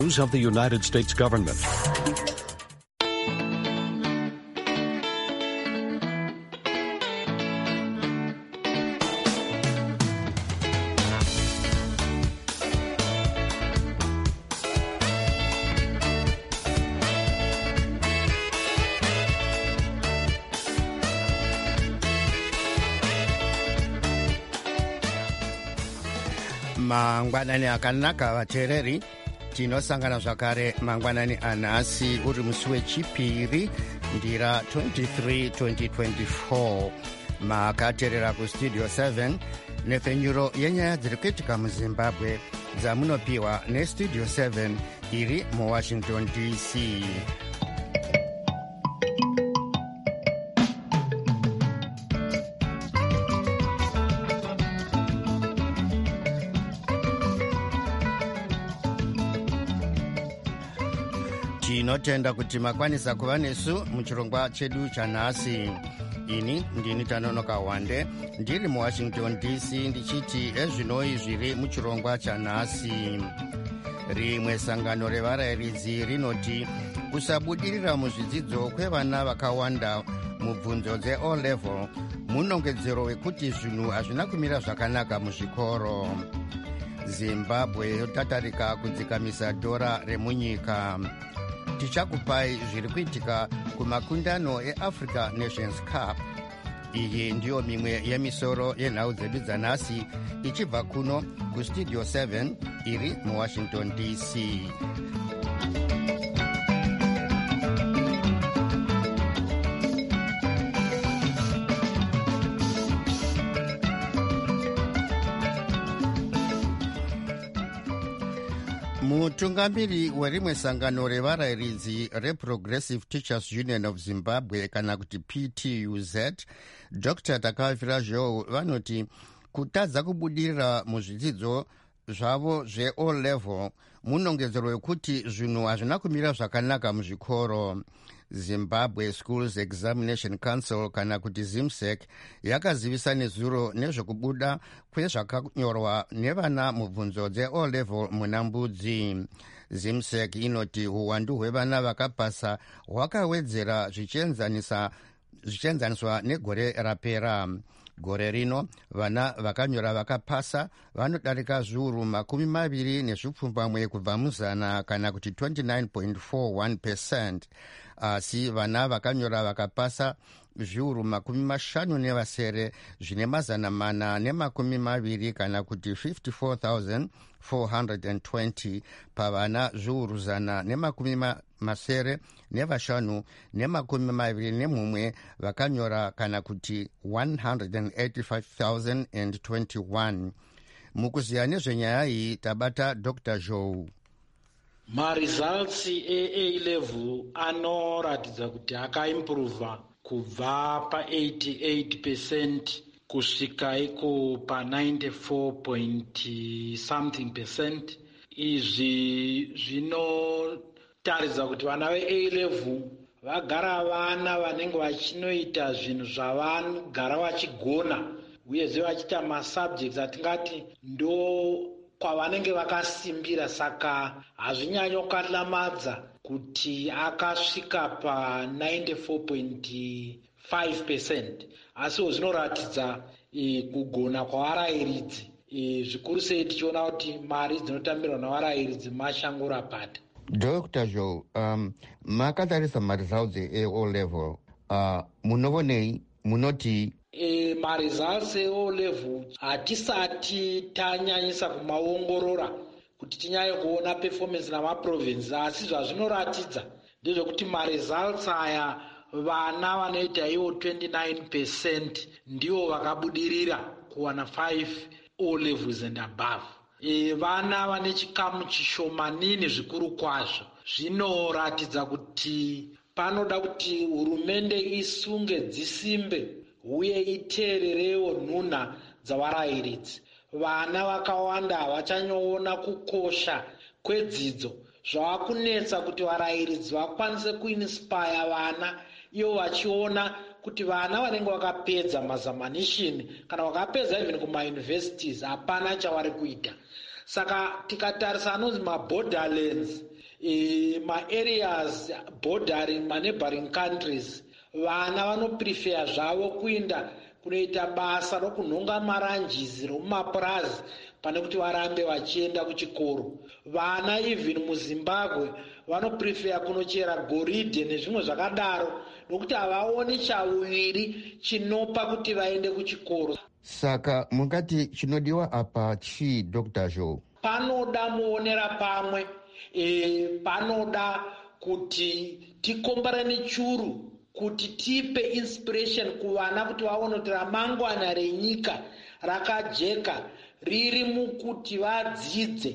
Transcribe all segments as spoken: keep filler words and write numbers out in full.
News of the United States government. Mangwanani akanaka vateereri, tinosangana zvakare mangwanani anhasi uri musi wechipiri ndira twenty-three twenty twenty-four. Makateerera kustudio seven nepfenyuro yenyaya dziri kuitika muzimbabwe dzamunopiwa nestudio seven iri muwashington D C. Tinotenda kuti makwanisa kuva nesu muchirongwa chedu chanhasi. Ini ndini Tanonoka Wande ndiri muwashington D C ndichiti ezvinoi zviri muchirongwa chanhasi. Rimwe sangano revarayiridzi rinoti kusabudirira muzvidzidzo kwevana vakawanda mubvunzo dze-O level munongedzero wekuti zvinhu hazvina kumira zvakanaka muzvikoro. Zimbabwe yotatarika kudzikamisa dhora remunyika. Tichakupai zviri kuitika kumakundano eAfrica Nations Cup. Iyi ndiyo mimwe yemisoro yenhau dzedu dzanhasi ichibva kuno kustudio seven iri muwashington D C. Mutungamiri werimwe sangano revarayiridzi reProgressive Teachers Union of Zimbabwe kana kuti P T U Z, Doctor Takavira Joe, vanoti kutadza kubudirira muzvidzidzo zvavo zve-O level munongedzero wekuti zvinhu hazvina kumira zvakanaka muzvikoro. Zimbabwe Schools Examination Council kana kuti ZIMSEC yakazivisa nezuro nezvekubuda kwezvakanyorwa nevana mubvunzo dze-O level muna Mbudzi. ZIMSEC inoti uwandu hwevana vakapasa hwakawedzera zvichienzaniswa negore rapera. Gore rino vana vakanyora vakapasa vanodarika zviuru makumi maviri nezvipfumbamwe kubva muzana kana kuti twenty-nine point four one percent. Asi vana vakanyora vakapasa zviuru makumi mashanu nevasere zvine mazana mana nemakumi maviri kana kuti fifty-four thousand four hundred twenty pavana zviuru zana nemakumi masere nevashanu nemakumi maviri nemumwe vakanyora kana kuti one hundred eighty-five thousand twenty-one. Mukuziya nezvenyaya iyi tabata Doctor Joe. Maresults e-A level anoratidza kuti akaimprova kubva pa eighty-eight percent kusvika iko pa ninety-four point something percent. Izvi zvinotaridza kuti vana ve-A level vagara vana vanenge vachinoita zvinhu zvavagara vachigona uyezve vachiita masubjects atingati ndo kwavanenge vakasimbira, saka hazvinyanyi kukalamadza kuti akasvika pa ninety-four point five percent. Asiwo zvinoratidza e, kugona kwavarayiridzi e, zvikuru sei tichiona kuti mari dzinotambirwa navarayiridzi mashango rapata. Doctor Joe, um, makatarisa maresults e-O level uh, munovonei munoti E, maresults e-O level hatisati tanyanyisa kumaongorora kuti tinyanye kuona performance namaprovince, asi zvazvinoratidza ndezvekuti maresults aya vana vanoita ivo twenty-nine percent ndivo vakabudirira kuwana five O levels and above. E, vana vane chikamu chishomanini zvikuru kwazvo. Zvinoratidza kuti panoda kuti hurumende isunge dzisimbe uye iteererewo nhunha dzavarayiridzi. Vana vakawanda havachanyoona kukosha kwedzidzo. Zvava kunetsa kuti varayiridzi vakwanise kuinspire vana ivo vachiona kuti vana vanenge vakapedza mazamanishini kana vakapedza even kumauniversities hapana chavari kuita. Saka tikatarisa anonzi maborderlands e, maareas bordering maneighboring countries, vana vanoprefer zvavo kuenda kunoita basa rokunhonga maranjisi romumapurazi pane kuti varambe vachienda kuchikoro. Vana even muzimbabwe vanoprefer kunochera goridhe nezvimwe zvakadaro nokuti havaoni chauviri chinopa kuti vaende kuchikoro. Saka mungati chinodiwa apa chii, Doctor Joe? Panoda muonera pamwe, e, panoda kuti tikombarane churu, kuti tipe inspiration kuvana kuti vaone kuti ramangwana renyika rakajeka riri mukuti vadzidze.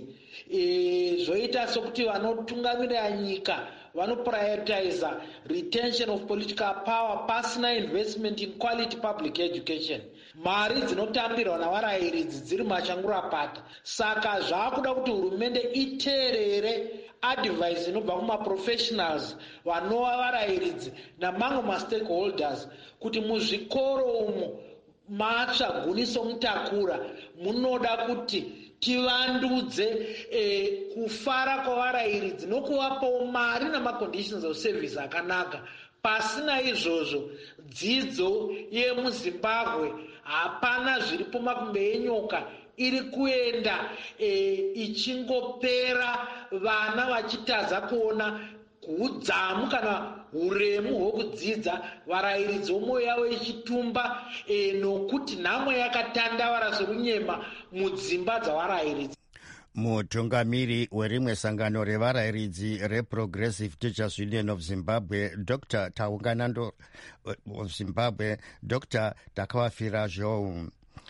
E, zvoita sokuti vanotungamirira nyika vanoprioritize retention of political power pasina investment in quality public education. Mari dzinotambirwa navarairidzi dziri machangurapata. Saka zvaakuda kuti hurumende iteerere advice inobva kumaprofessionals vanova varairidzi namamwe mastakeholders kuti muzvikoro umo matsva guniso mutakura munoda kuti tivandudze e, kufara kwavarairidzi nokuvapawo mari namaconditions of service akanaka. Pasina izvozvo dzidzo yemuzimbabwe hapana zviripo makumbe enyoka iri kuenda e, ichingopera vana vachitadza kuona hudzamu kana huremu hwokudzidza, varairidzi vomwoyo yavo ichitumba e, nokuti nhamo yakatandavara sorunyema mudzimba dzavarairidzi. Mutungamiri werimwe sangano revarairidzi reProgressive Teachers Union of Zimbabwe, Doctor Taunganando of Zimbabwe, Doctor Takawafira Joe,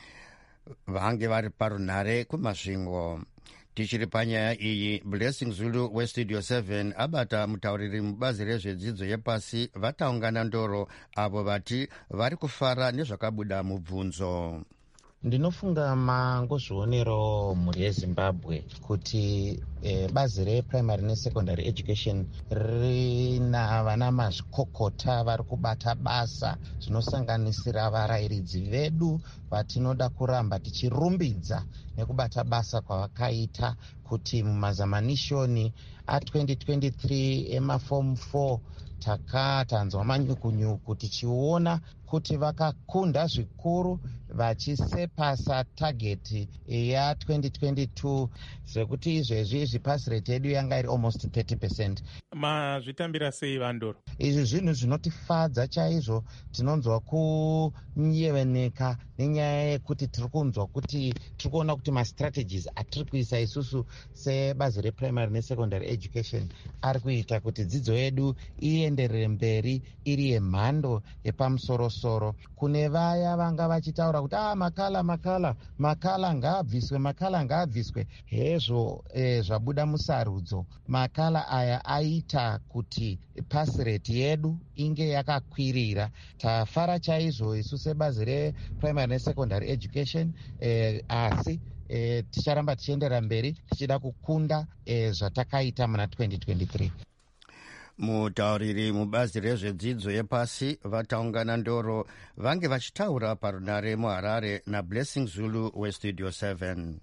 vange vari parunhare kumasvingo. Tichiri panyaya iyi, Blessing Zulu weStudio seven abata mutauriri mubazi rezvedzidzo yepasi vataungana ndoro avo vati vari kufara nezvakabuda mubvunzo. Ndinofunga mangozvionero mhuri yeZimbabwe kuti eh, bazi reprimary nesecondary education rina vana mazvikokota vari kubata basa zvinosanganisira varairidzi vedu vatinoda kuramba tichirumbidza nekubata basa kwavakaita kuti mumazamanishoni a twenty twenty-three emaform four takatanzwa manyukunyuku tichiona kuti vakakunda zvikuru vachisepasa tageti ya twenty twenty-two zvekuti izvezvi izvi pasi rate yedu yanga iri almost thirty percent. Mazvitambira sei Vandoro? Izvi zvinhu zvinotifadza chaizvo. Tinonzwa kunyeveneka nenyaya yekuti tiri kunzwa kuti tiri kuona kuti mastrategies atiri kuisa isusu sebazi reprimary nesecondary education ari kuita kuti dzidzo yedu ienderere mberi iri yemhando yepamusorosoro. Kune vaya vanga vachitaura kuti ah, makala makala makala ngaabviswe makala ngaabviswe, hezvo eh, zvabuda musarudzo. Makala aya aita kuti pasi rate yedu inge yakakwirira. Tafara chaizvo isu sebazi reprimary nesecondary education, eh, asi eh, ticharamba tichiendera mberi tichida kukunda eh, zvatakaita muna twenty twenty-three. Mutauriri mubazi rezvedzidzo yepasi vataungana ndoro vange vachitaura parunhare muHarare naBlessing Zulu weStudio seven.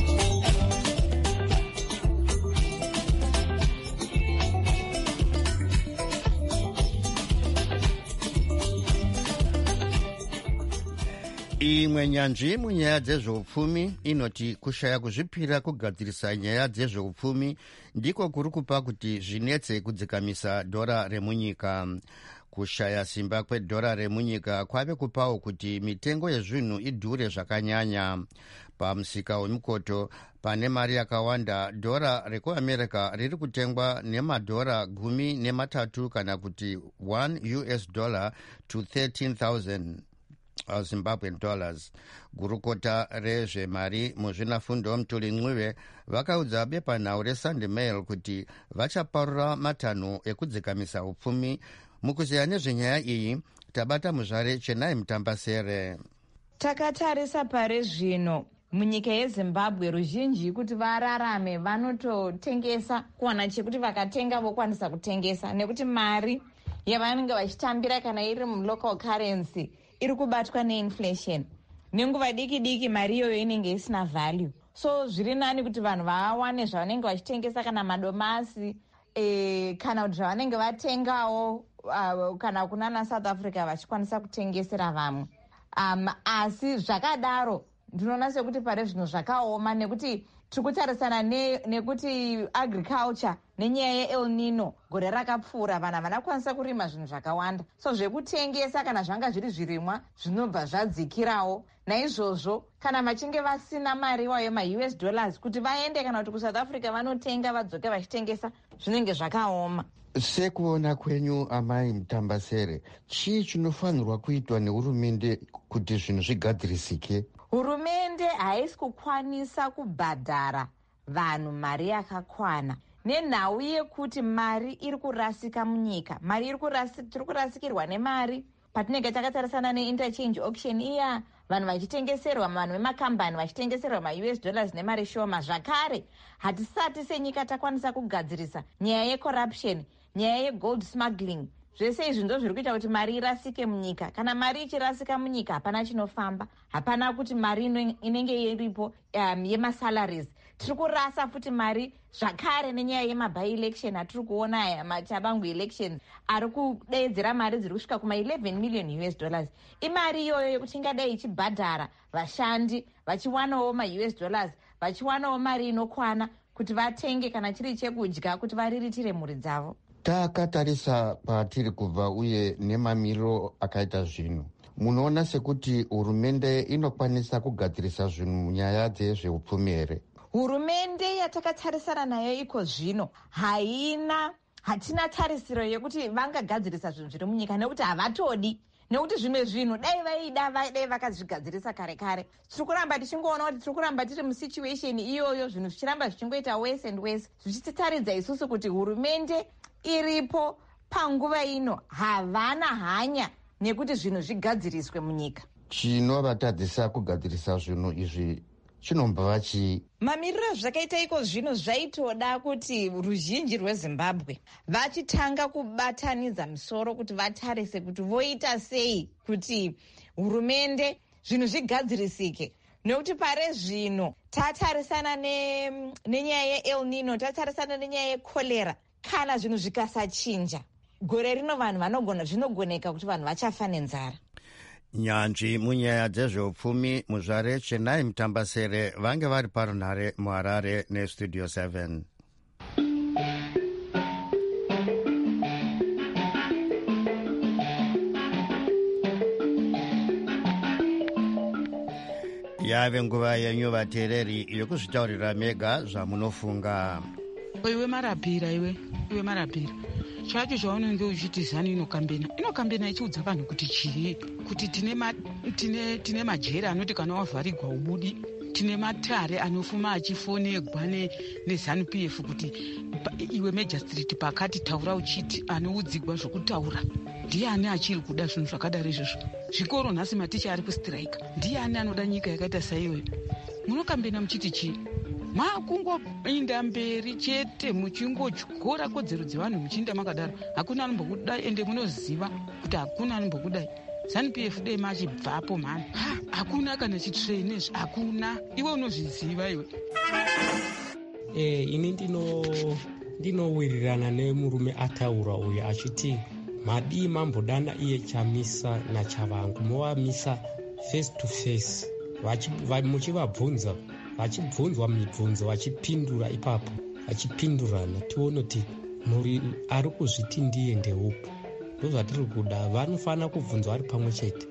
Imwe nyanzvi munyaya dzezveupfumi inoti kushaya kuzvipira kugadzirisa nyaya dzezveupfumi ndiko kuri kupa kuti zvinetse kudzikamisa dhora remunyika. Kushaya simba kwedhora remunyika kwave kupawo kuti mitengo yezvinhu idhure zvakanyanya. Pamusika wemukoto pane mari yakawanda, dhora rekuAmerica riri kutengwa nemadhora gumi nematatu kana kuti one U S dollar to thirteen thousand Zimbabwean dollars. Gurukota rezvemari muzvinafundo Mtuli Ncube vakaudza bepanhau reSunday Mail kuti vachaparura matanho ekudzikamisa upfumi. Mukuziya nezvenyaya iyi tabata muzvare Chenai Mutambasere. Takatarisa pare zvino munyika yeZimbabwe ruzhinji kuti vararame vanototengesa kuwana chekuti vakatenga vokwanisa kutengesa, nekuti mari yavanenge vachitambira kana iri mulocal currency iri kubatwa neinflation. Nenguva diki diki mari iyoyo inenge isina value. So zviri nani kuti vanhu vawane zvavanenge vachitengesa kana madomasi e, kana kuti zvavanenge vatengawo uh, kana kunana South Africa vachikwanisa kutengesera vamwe. Um, asi zvakadaro ndinoona sekuti pare zvino zvakaoma nekuti tiri kutarisana ne, nekuti agriculture nenyaya yeEl Nino gore rakapfuura vanhu havana kukwanisa kurima zvinhu zvakawanda, so zvekutengesa kana zvanga zviri zvirimwa zvinobva zvadzikirawo. Naizvozvo kana vachinge vasina mari wayo ma-U S dollars kuti vaende kana kuti kuSouth Africa vanotenga vadzoke vachitengesa zvinenge zvakaoma. Sekuona kwenyu amai Mutambasere, chii chinofanirwa kuitwa nehurumende kuti zvinhu zvigadzirisike? Hurumende haisi kukwanisa kubhadhara vanhu mari yakakwana nenhau yekuti mari iri kurasika munyika. Mari iri kurasika, tiri kurasikirwa nemari patinenge takatarisana neinterchange auction iya, vanhu vachitengeserwa, vanhu vemakambani vachitengeserwa ma-U S dollars nemari shoma. Zvakare hatisati senyika takwanisa kugadzirisa nyaya yecorruption, nyaya yegold smuggling. Zvese izvi ndo zviri kuita kuti mari irasike munyika. Kana mari ichirasika munyika hapana chinofamba, hapana kuti mari inenge iripo um, yemasalaries. Tiri kurasa futi mari zvakare nenyaya yemaby election atiri kuona aya machabangu elections ari kudeedzera mari dziri kusvika kuma eleven million U S dollars. Imari iyoyo yekuti ingadai ichibhadhara vashandi vachiwanawo ma-U S dollars, vachiwanawo mari inokwana kuti vatenge kana chiri chekudya kuti variritire mhuri dzavo. Takatarisa patiri kubva uye nemamiriro akaita zvinhu, munoona sekuti hurumende inokwanisa kugadzirisa zvinhu munyaya dzezveupfumi here? Hurumende yatakatarisana nayo iko zvino haina, hatina tarisiro yekuti vangagadzirisa zvinhu zviri munyika nekuti havatodi. Nekuti zvimwe zvinhu dai vaida dai vakazvigadzirisa kare kare. Tiri kuramba tichingoona kuti tiri kuramba tiri musituation iyoyo, zvinhu zvichiramba zvichingoita worse and worse, zvichitaridza isusu kuti hurumende iripo panguva ino havana hanya nekuti zvinhu zvigadziriswe munyika. Chinovatadzisa kugadzirisa zvinhu izvi chinombva chii? Mamiriro zvakaita iko zvino zvaitoda kuti ruzhinji rweZimbabwe vachitanga kubatanidza misoro kuti vatarise kuti voita sei kuti hurumende zvinhu zvigadzirisike. Nekuti pare zvino tatarisana ne, nenyaya yeEl Nino, tatarisana nenyaya yekolera. Kana zvinhu zvikasachinja gore rino vanhu vanogona, zvinogoneka kuti vanhu vachafa nenzara. Nyanzvi munyaya dzezveupfumi muzvare Chenai Mutambasere vange vari parunhare muHarare neStudio seven. Yave nguva yenyu vateereri yokuzvitaurira mega zvamunofunga. Iwe marapira, iwe iwe marapira chacho chaunenge uchiti zani inokambena inokambena ichiudza vanhu kuti chii, kuti tine ma, tine tine majera anoti kana wavharigwa ubudi, tine matare anofuma achifonegwa ne neZanu P F kuti pa, iwe Major Street pakati taura uchiti anoudzigwa zvokutaura. Ndiani achiri kuda zvinhu zvakadaro izvozvo? Zvikoro nhasi maticha ari kustrike. Ndiani anoda nyika yakaita saiyoyo? Munokambena muchiti chii? Makungoinda mberi chete muchingotyora kodzero dzevanhu muchiinda makadaro. Hakuna anombokudai ende munoziva kuti hakuna anombokudai. Zanu P F dei machibvapo mhani. Ha, hakuna kana chitrene izvi, hakuna. Iwe unozviziva iwe. Eh, ini ndino ndinowirirana nemurume ataura uyu achiti madii mambodana iye chamisa nachavangu movamisa face to face muchivabvunza vachibvunzwa mibvunzo vachipindura ipapo vachipindurana tione kuti muri ari kuzviti ndiye ndeupo. Ndozvatiri kuda, vanofanira kubvunzwa vari pamwe chete.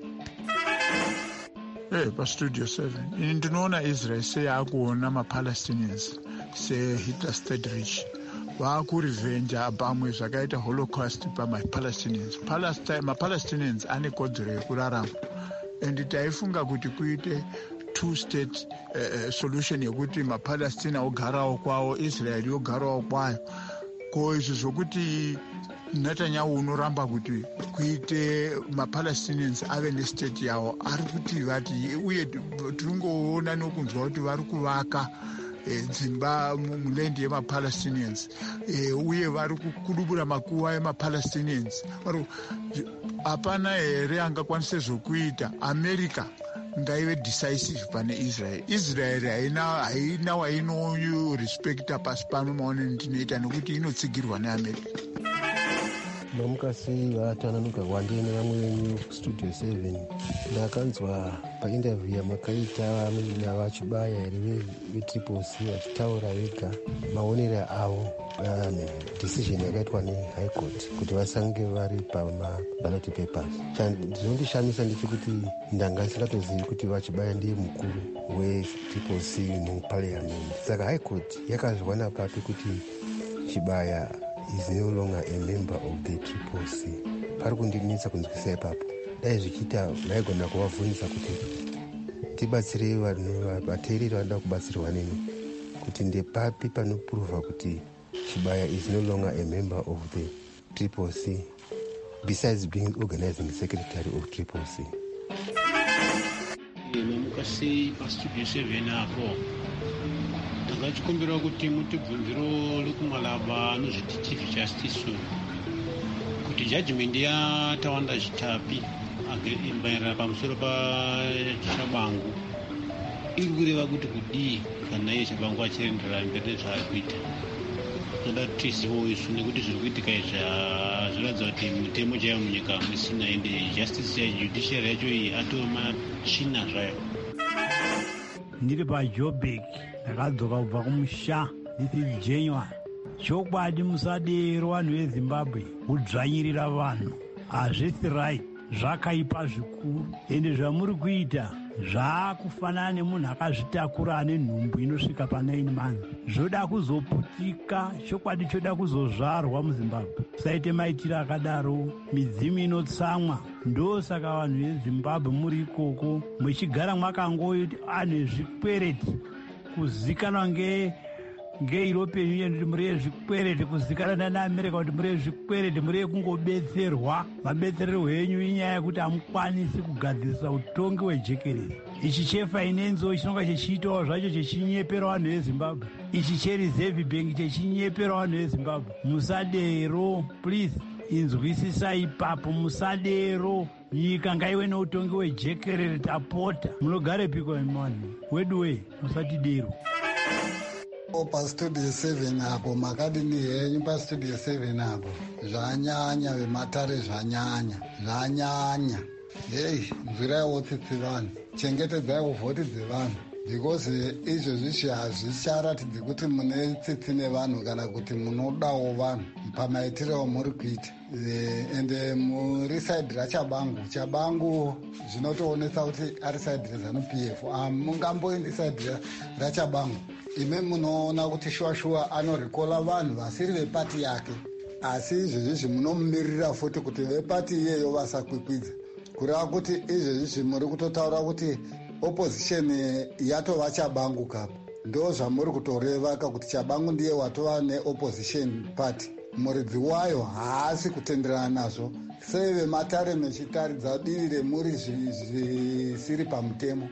Hey, paStudio seven ini ndinoona Israel seyakuona maPalestinians seHitler state rich vaakurivenja pamwe zvakaita holocaust pamaPalestinians. MaPalestinians ane kodzero yekurarama and taifunga kuti kuite two state uh, solution yekuti maPalestina ogarawo kwawo, Israel yogarawo kwayo. Ko izvi zvokuti Netanyahu unoramba kuti kuite maPalestinians ave nestate yawo ari kuti vati, uye tiringoona nokunzwa kuti vari kuvaka dzimba mulendi yemaPalestinians uye vari kudubura makuva emaPalestinians. Hapana here angakwanise zvokuita. America ngaive decisive pane israel. Israel haina haina wainorespekta pasi pano maoneni ndinoita nekuti inotsigirwa neamerica. nomukasi vatananuka wandei nevamwe venyu studio seven. ndakanzwa painterview yamakaita navachibaya here vetriple c vachitaura vega maonero avo decision yakaitwa nehigh court kuti vasange vari pamaballot papers. Zvinondishamisa ndechekuti ndanga isingatozivi kuti vachibaya ndiye mukuru wetriple c muparliament. Saka high court yakazwana papi kuti Chibaya is no longer a member of the Triple C. Pari kundinetsa kunzwisisa ipapo. Dai zvichiita vaigona kuvabvunza kuti tibatsire vateereri vanoda kubatsirwa neni kuti ndepapi panopruvha kuti Chibaya is no longer a member of the Triple C besides being organizing secretary of Triple C. Mamukasi pastudio seven apo takachikumbira kuti mutibvunziro rekumalaba anozviti chief justice kuti judgment yatawanda chitapi maererano pamusoro paChabangu iri kureva kuti kudii kana iye Chabangu achienderera mberi nezvaari kuita. Toda kuti tizivewo isu nekuti zviri kuitika izvi zviratidza kuti mitemo chaiyo munyika musina ende justice yajudiciary yacho iyi atova machina zvayo. Ndiri paJoburg ndakadzoka kubva kumusha this is January. Chokwadi musadero vanhu veZimbabwe kudzvanyirira vanhu hazvisi right, zvakaipa zvikuru ende zvamuri kuita zvaakufanana nemunhu akazvitakura ane nhumbu inosvika pa9 months. Zvoda kuzoputika, chokwadi choda kuzozvarwa muZimbabwe. Saite maitiro akadaro, midzimu inotsamwa. Ndosaka vanhu veZimbabwe muri ikoko muchigara mwakangoiti anhu ezvikwereti kuzikanwa nge ngeeuropean union kuti muri ezvikwereti, kuzikana naAmerica kuti muri ezvikwereti, muri kungobetserwa. Mabetserero enyu inyaya yekuti hamukwanisi kugadzirisa utongi hwejekerezi. Ichi chefinance chinonga chichiitawo zvacho chichinyepera vanhu veZimbabwe. Ichi chereserve bank chichinyepera vanhu veZimbabwe. Musadero please, inzwisisa ipapo, musadero. Nyika ngaive neutongi hwejekerezi, tapota. Munogare piko imani wedu we, musatidero. Pastudio seven apo makadini henyu pastudio seven apo zvanyanya vematare zvanyanya zvanyanya. Hei, nzwiraiwo tsitsi vanhu, chengetedzaiwo vhoti dzevanhu because izvozvi hazvicharatidzi kuti mune tsitsi nevanhu kana kuti munodawo vanhu pamaitiro amuri kuita. Ende muri saidhi raChabangu, Chabangu zvinotoonesa kuti ari saidhi reZANU-P F. Hamungamboendi saidhi raChabangu. Ime munoona kuti shuwa shuwa anorikola vanhu vasiri vepati yake, asi izvezvi munomumirira futi kuti vepati iyeyo vasakwikwidza. Kureva kuti izvezvi muri kutotaura kuti opposition yatova Chabangu kapo. Ndo zvamuri kutoreva kuti Chabangu ndiye watova neopposition party. Muridzi wayo haasi kutenderana nazvo. Sei vematare mechitaridza divi remuri zvisiri pamutemo.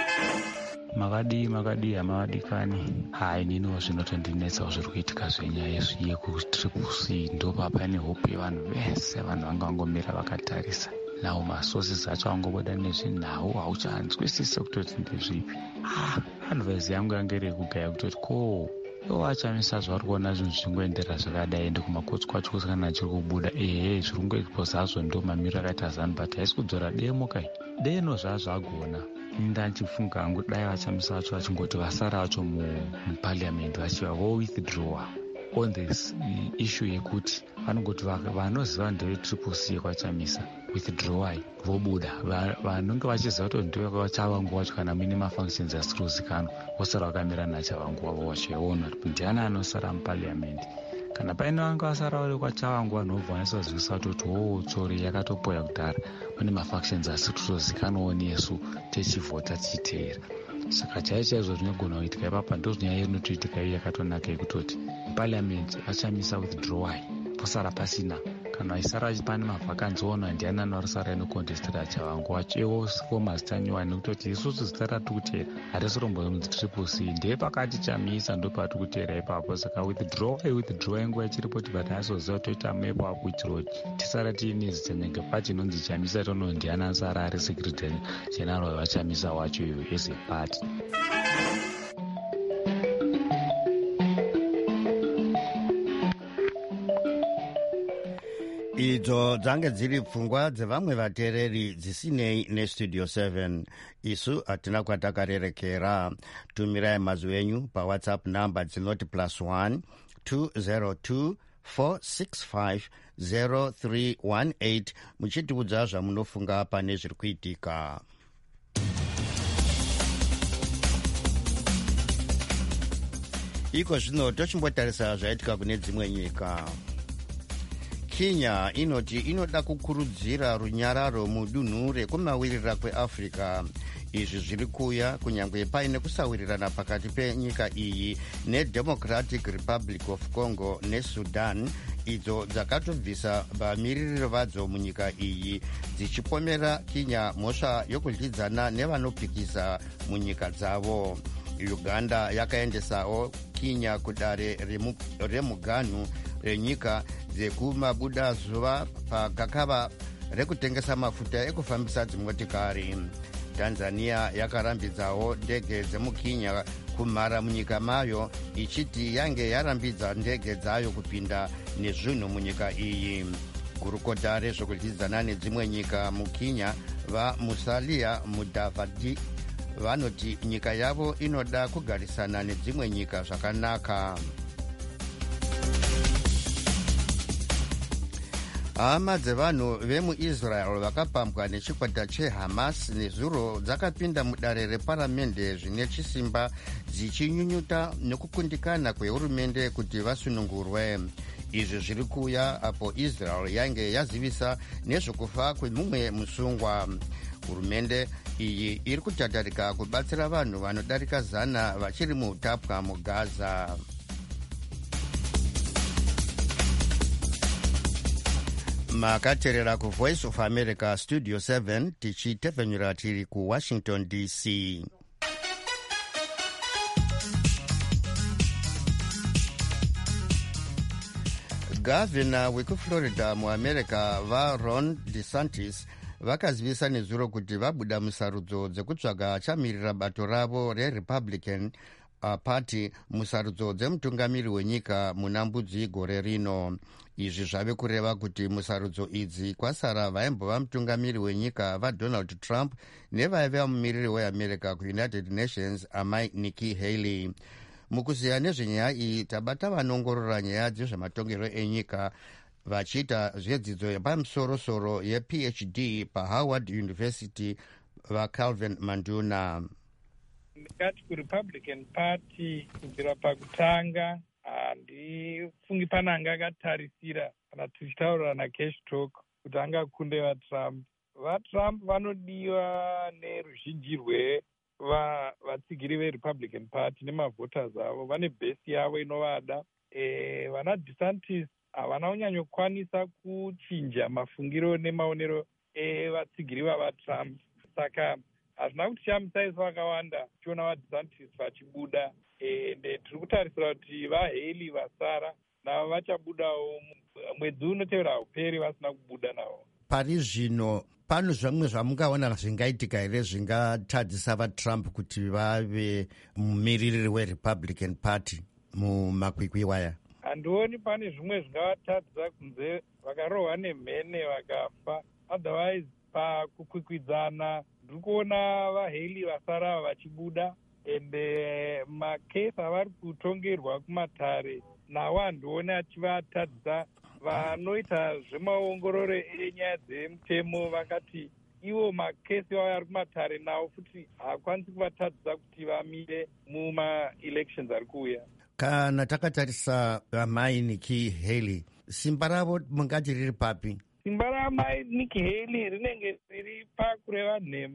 Makadi makadi hamawadikani. Hai nino zvinotondinetsawo zviri kuitika zvenyaya yekutriple C. Ndopa pane hope yevanhu vese, vanhu vanga vangomira vakatarisa. Nawo masources acho angobuda nezvinhau hauchanzwisise kutoti ndezvipi. Ah, advice yangu yange iri kugaya kutoti ko iwo achamisa zvari kuona zvinhu zvingoendera zvakadai ende kumakotsi kwacho kusangana chiri kubuda ehe zviri kungoitwa zazvo ndo mamiriro akaita zanu but haisi kudzora demo kai deno zvazvagona. Ndanchifunga hangu dai vachamisa vacho vachingoti vasara vacho muparliament vachiva vo withdraw on this issue yekuti vanongoti vanoziva ndevetriple C yekwachamisa withdrawai vobuda, vanonge vachiziva kuti ndevechavangu wacho kana muine mafunctions asiri kuzikanwa vosara vakamira naChavangu wavo vachiona kuti ndiani anosara muparliament. Kana paine vanga vasara vari kwaChavangu vanhu vobva vanisazivisa kuti wo tsori yakatopoya kudhara pane mafactions asiri kutozikanwawo nesu techivhota tichiteera. Saka chaicho chaizvo zvinogona kuitika ipapa ndo nyaya inotoitika iyo yakatonaka yekutoti parliament vachamisa withdrawai posara pasina kana isara pane mavhakanzi ono ndiani anorisara inokontestera chavangu wacho iwo fomasi tanyuwa nekutoti isusu zita ratiri kutera hatisirombo mutriple c ndee pakati chamisa ndo patiri kutera ipapo. Saka withdraw withdraw yanguva ichiripoti but asoziva toita mepo kuitira kuti tisara tiine zita nyenge pati inonzi chamisa tono ndiani ansara ari secretary general wachamisa wacho iyo as a party. idzo dzange dziri pfungwa dzevamwe vateereri dzisinei nestudio seven. isu hatina kwatakarerekera. tumirai mazwi enyu pawhatsapp namba dzinoti plus one two zero two four six five zero three one eight muchitiudza zvamunofunga pane zviri kuitika. iko zvino tochimbotarisa zvaitika kune dzimwe nyika. Kenya inoti inoda kukurudzira runyararo mudunhu rekumavirira kweAfrica. Izvi zviri kuuya kunyange paine kusawirirana pakati penyika iyi neDemocratic Republic of Congo neSudan, idzo dzakatobvisa vamiririri vadzo munyika iyi dzichipomera Kenya mhosva yokudyidzana nevanopikisa munyika dzavo. Uganda yakaendesawo Kenya kudare remuganhu renyika dzekumabuda zuva pakakava rekutengesa mafuta ekufambisa dzimotikari. Tanzania yakarambidzawo ndege dzemukenya kumhara munyika mayo ichiti yange yarambidza ndege dzayo kupinda nezvinhu munyika iyi. Gurukota rezvokudyidzana nedzimwe nyika mukenya vaMusalia Mudavadi vanoti nyika yavo inoda kugarisana nedzimwe nyika zvakanaka. hama dzevanhu vemuisrael vakapambwa nechikwata chehamas nezuro dzakapinda mudare reparamende zvine chisimba dzichinyunyuta nekukundikana kwehurumende kuti vasunungurwe. izvi zviri kuuya apo israel yange yazivisa nezvokufa kwemumwe musungwa. hurumende iyi iri kutatarika kubatsira vanhu vanodarika zana vachiri muutapwa mugaza. makateerera kuvoice of america studio seven tichitevhenyura tiri kuwashington D C. gavhina wekuflorida muamerica vaRon DeSantis vakazivisa nezuro kuti vabuda musarudzo dzekutsvaga achamirira bato ravo reRepublican uh, party musarudzo dzemutungamiri wenyika muna mbudzi gore rino. izvi zvave kureva kuti musarudzo idzi kwasara vaimbova mutungamiri wenyika vaDonald Trump nevaiva mumiriri weAmerica kuUnited Nations amai Nikki Haley. mukuziya nezvenyaya iyi tabata vanongorora nyaya dzezvematongerwo enyika vachiita zvedzidzo yepamusorosoro yePhD paHoward University vaCalvin Manduna. ndikati kuRepublican Party kubvira pakutanga handifungi pane anga akatarisira kana tichitaurira naCash Talk kuti angakunde vaTrump. vaTrump vanodiwa neruzhinji rwevatsigiri veRepublican Party nemavhoters avo. vane bhesi yavo inovada. e, vana DeSantis havana kunyanyokwanisa kuchinja mafungiro nemaonero evatsigiri vavaTrump. saka hazvina kuti chamisaiso vakawanda tichiona vaDeSantis vachibuda. ende tiri kutarisira kuti vaHaley vasara navo vachabudawo mwedzi unotevera hauperi vasina kubuda navo. pari zvino pano zvamwe zvamungaona zvingaitika here zvingatadzisa vaTrump kuti vave mumiririri weRepublican Party mumakwikwi waya? handioni pane zvimwe zvingavatadzisa kunze vakarohwa nemhene vakafa. otherwise pakukwikwidzana ndiri kuona vaHaley vasara vachibuda. ende makesi avari kutongerwa kumatare nawo handioni achivatadzisa. vanoita zvemaongororo enyaya dzemutemo vakati ivo makesi avo ari kumatare nawo futi haakwanisi kuvatadzisa kuti vamire mumaelections ari kuuya. kana takatarisa amai Nikki Haley, simba ravo mungati riri papi? simba ramai Nikki Haley rinenge riri pakureva nhema.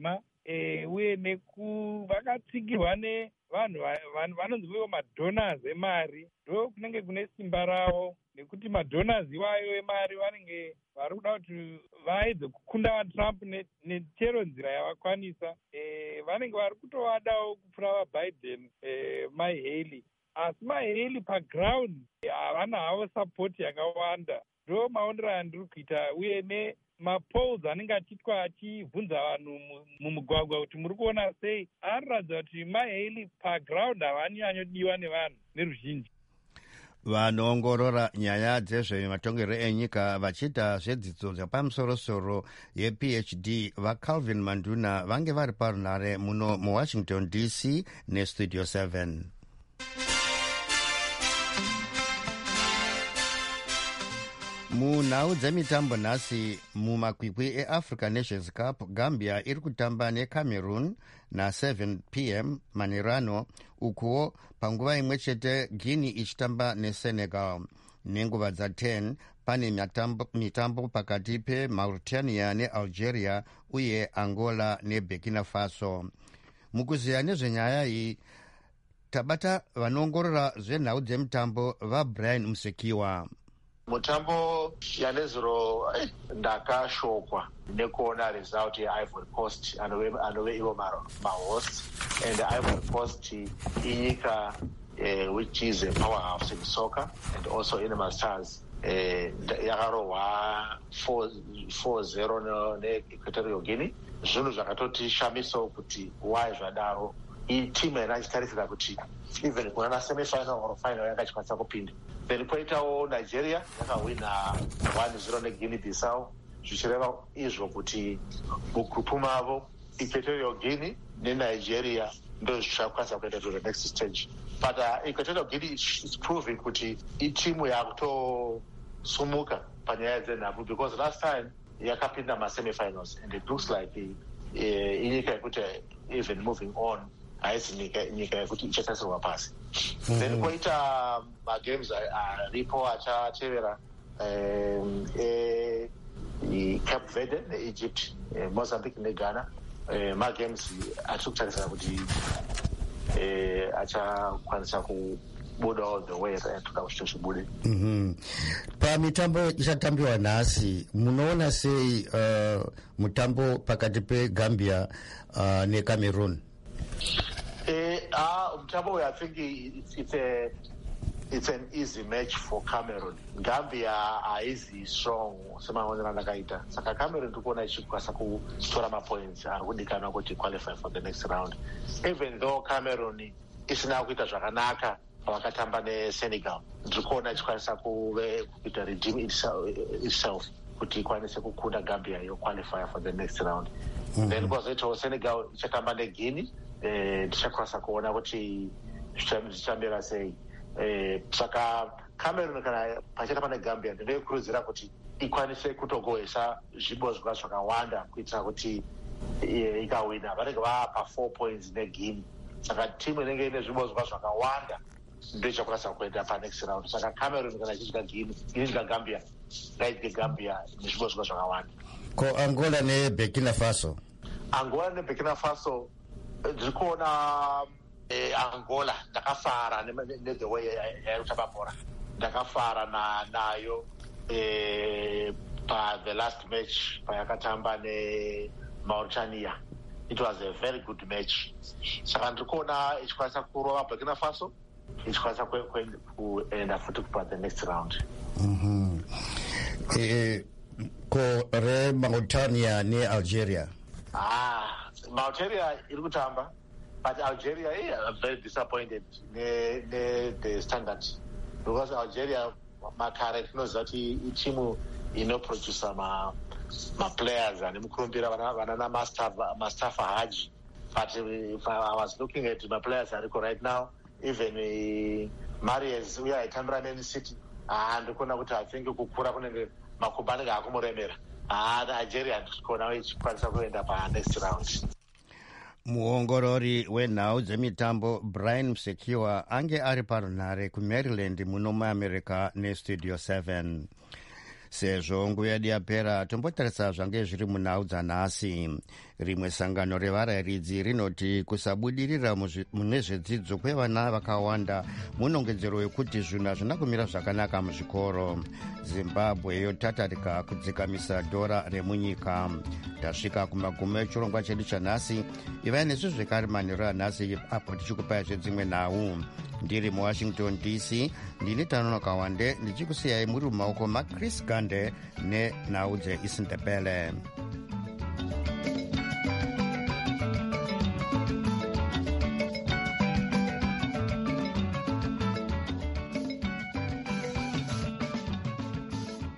e, uye neku vakatsigirwa nevanhu vanonziviwo madonors emari, ndo kunenge kune simba ravo, nekuti madonors iwayo emari vanenge vari kuda kuti vaedze kukunda vatrump nechero nzira yavakwanisa. E, vanenge vari kutovadawo kupfuura vabiden e, mahaley, asi mahaley paground havana havo sapoti yakawanda. Ndo maonero andiri kuita, uye nemapolls anenge achiitwa achibvunza vanhu mumugwagwa kuti muri kuona sei, anoratidza kuti mahaley paground havanyanyodiwa nevanhu neruzhinji. Vanoongorora nyaya dzezvematongerwo enyika vachiita zvedzidzo dzepamusorosoro yephd vaCalvin Manduna vange vari parunhare muno muwashington D C nestudio seven. Munhau dzemitambo nhasi mumakwikwi eAfrica Nations Cup, Gambia iri kutamba neCameroon na-seven p m manherano, ukuwo panguva imwe chete Guinea ichitamba neSenegal. Nenguva dza-ten pane mitambo, mitambo pakati peMauritania neAlgeria uye Angola neBurkina Faso. Mukuziya nezvenyaya iyi tabata vanoongorora zvenhau dzemitambo vaBrian Musekiwa. Mutambo yanezuro ndakashokwa nekuona result yeIvory Coast anove ivo mahost, and Ivory Coast inyika uh, which is a powerhouse in soccer and also in the stars. Yakarohwa four zero neEquatorial Guinea. Zvinhu zvakatoti shamiso kuti why zvadaro itimu yana ichitarisira kuti even kuna semi-final or final yakachikwanisa kupinda. Then poitawo Nigeria yakawina one zero neGuinea Bissau, zvichireva izvo kuti mugrupu mavo Equatorial Guinea neNigeria ndo zvichakwanisa kuenda to the next stage. But uh, Equatorial Guinea is proving kuti itimu yakutosumuka panyaya dzenhabvu, because last time yakapinda ma-semi-finals and it looks like inyika yekuti even moving on haisi nyika yekuti ichatasirwa pasi. Then koita magames aripo achatevera Cape Verde neEgypt, Mozambique neGhana. Magames atiri kutarisira kuti achakwanisa kubuda all the way toda kuti chibude. Pamitambo ichatambiwa nhasi munoona sei uh, mutambo pakati peGambia uh, neCameroon? Eh, uh, mutambo I think it's, it's a it's an easy match for Cameroon. Gambia are easy strong semaonera ndakaita. Saka Cameroon tikuona ichikwanisa kutora mapoints arikudikana kuti qualify for the next round. Even though Cameroon isina kuita zvakanaka vakatamba neSenegal, ndikuona ichikwanisa kuita redeem itself kuti ikwanise kukunda Gambia yo qualify for the next round. Mm-hmm. Then kwazoitawo Senegal ichatamba neGuinea, eh, tichakwanisa kuona kuti zvichamira sei. Eh, saka Cameroon kana pachata pane Gambia ndinoikurudzira kuti ikwanise kutogohesa zvibozwa zvakawanda kuitira kuti e, ikawina vanenge vapa four points neGuinea. Saka timu inenge ine zvibozwa zvakawanda ndio ichakwanisa kuenda pa next round. Saka Cameroon kana ichidya Guinea, ichidya Gambia, ngaidye Gambia nezvibozwa zvakawanda. Ko Angola neBurkina Faso? Angola neBurkina Faso ndikuona Eh, Angola ndakafara ne the way yaitamba bhora, ndakafara na nayo eh, pa the last match payakatamba ne Mauritania. It was a very good match. Saka ndikuona ichikwanisa kurova Burkina Faso, ichikwanisa kuenda futi pa the next round. Mhm. Eh, ko re Mauritania ne Algeria? Ah, Mauritania iri kutamba. But Algeria, yeah, I'm very disappointed in the standard, because Algeria, my current knows that each team, you know, produce my my players and my master master Haji. But if I was looking at my players right now, even uh, Marius, we are at Tamaranen City, and I think Kukura Makubani Akumoremera, and Algeria, which quite end up next round. Muongorori wenhau dzemitambo Brian Musekiwa ange ari parunhare kuMaryland muno muAmerica nestudio seven. sezvo nguva yedu yapera tombotarisa zvange zviri munhau dzanhasi. Rimwe sangano revarayiridzi rinoti kusabudirira mune zvedzidzo kwevana vakawanda munongedzero wekuti zvinhu hazvina kumira zvakanaka muzvikoro. Zimbabwe yotatarika kudzikamisa dhora remunyika. Tasvika kumagumo echirongwa chedu chanhasi. Ivai nesu zvekare manheru anhasi apo tichikupai zvedzimwe nhau. Ndiri muwashington D C ndini Tanonoka Wande ndichikusiyai muri mumaoko maChris Gande nenhau dzeIsindebele.